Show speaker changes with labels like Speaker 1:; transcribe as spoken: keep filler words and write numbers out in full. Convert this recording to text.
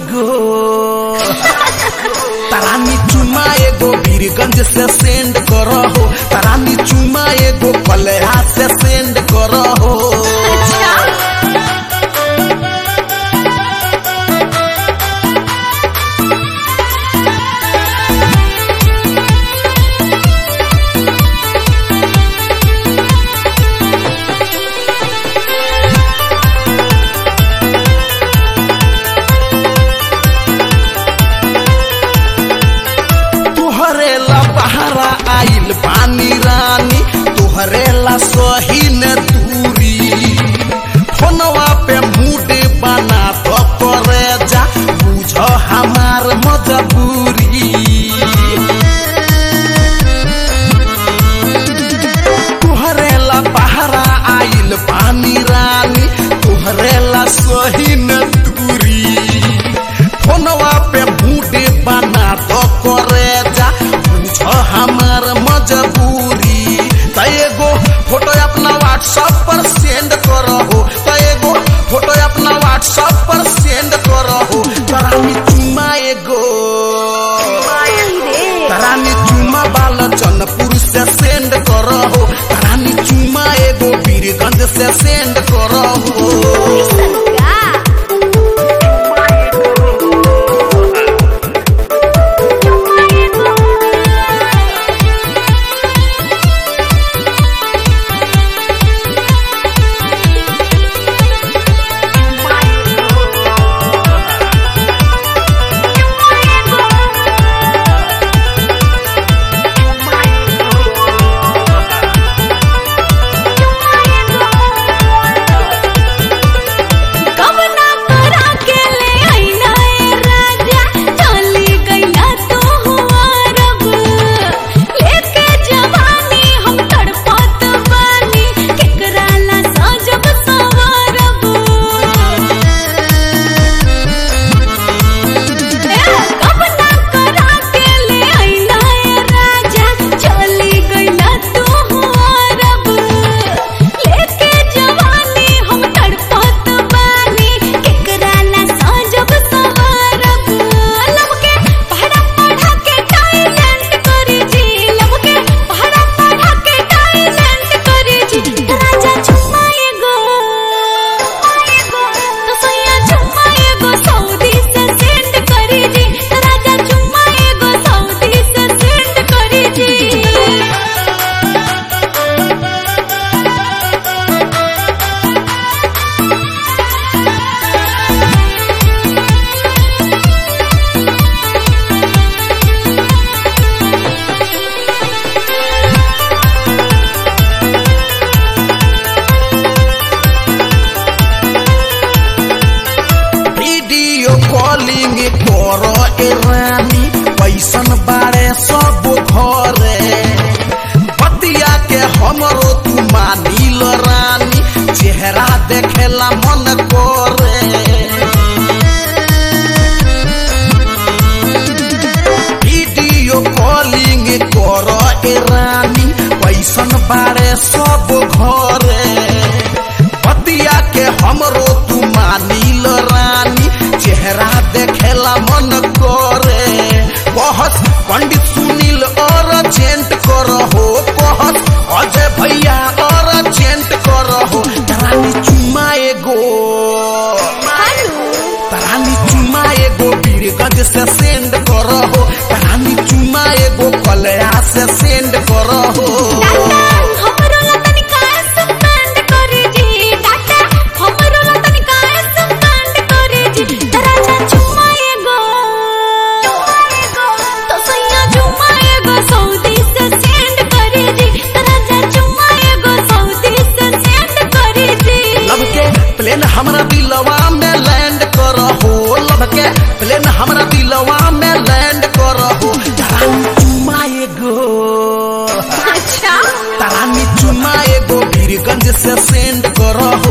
Speaker 1: एगो तरानी चुमा एगो वीरगंज से सेंड करो हो, तरानी चुमा एगो पलहा से सेंड करो हो। आइल पानी रानी तुहरेला सही न दूरी, फोनवा पे मूड बना तो करे जा बुझ हमार मजबूरी। तुहरेला बहरा आइल पानी रानी तुहरेला सही न दूरी, फोनवा पे मूड बना तो करे जा हमार मजबूरी। तएगो फोटो अपना व्हाट्सएप पर सेंड करो हो, तएगो फोटो अपना व्हाट्सएप पर सेंड करो हो। तरानी चुमा एगो तरानी चुमा बालचनपुर से सेंड करो हो, तरानी चुमा एगो वीरगंज से सेंड करो हो। पैसन बारे सब घरे बतिया के हमरो तू मानिल रानी, चेहरा देखेला मन करे। वीडियो कॉलिंग करो ए रानी पैसन बारे सब घरे बतिया के हमरो तू मानिल रानी, चेहरा देखेला मन करे। बहुत पंडित सुनील और जेंट करो हो, बहुत अजय भैया और जेंट करो हो। तरानी चुमा एगो तरानी चुमा एगो वीरगंज से सेंड करो हो, तरानी चुमा एगो कलया से सेंड करो हो। प्लेन हमरा दिलवा में लैंड करो हो, लब के प्लेन हमरा दिलवा में लैंड करो हो। तरानी चुमा एगो अच्छा तरानी चुमा एगो वीरगंज से सेंड करो हो,